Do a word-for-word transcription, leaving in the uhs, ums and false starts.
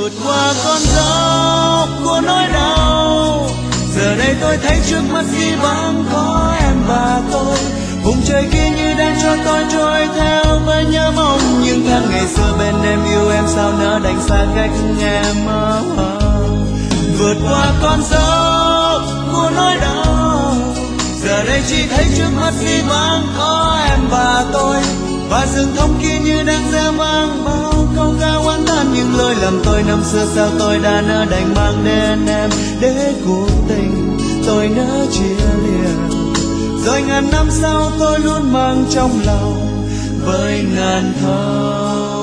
vượt qua con dốc của nỗi đau. Giờ đây tôi thấy trước mắt chỉ vắng có em và tôi, vùng trời kia như đang cho tôi trôi theo với nhớ mong những tháng ngày xưa bên em, yêu em sao nỡ đành xa cách em. Vượt qua con dốc của nỗi đau, giờ đây chỉ thấy trước mắt chỉ vắng có em và tôi, và rừng thông kia như đang gieo vang bao câu ca oán than những lỗi lầm tôi năm xưa, sao tôi đã nỡ đành mang đến em để cuộc tình tôi nỡ chia lìa. Rồi ngàn năm sau tôi luôn mang trong lòng với ngàn thơ.